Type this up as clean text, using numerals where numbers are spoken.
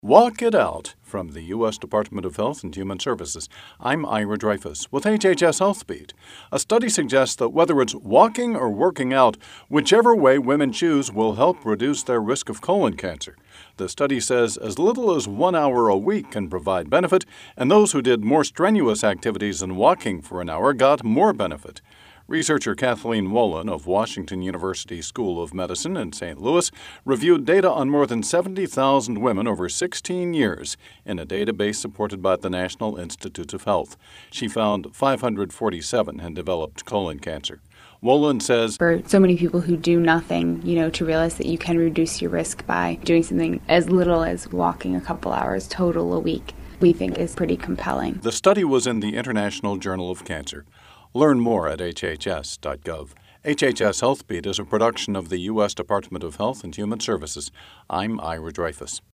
Walk It Out from the U.S. Department of Health and Human Services. I'm Ira Dreyfus with HHS Health Beat. A study suggests that whether it's walking or working out, whichever way women choose will help reduce their risk of colon cancer. The study says as little as 1 hour a week can provide benefit, and those who did more strenuous activities than walking for an hour got more benefit. Researcher Kathleen Wolin of Washington University School of Medicine in St. Louis reviewed data on more than 70,000 women over 16 years in a database supported by the National Institutes of Health. She found 547 had developed colon cancer. Wolin says, for so many people who do nothing, to realize that you can reduce your risk by doing something as little as walking a couple hours total a week, we think is pretty compelling. The study was in the International Journal of Cancer. Learn more at hhs.gov. HHS Health Beat is a production of the U.S. Department of Health and Human Services. I'm Ira Dreyfus.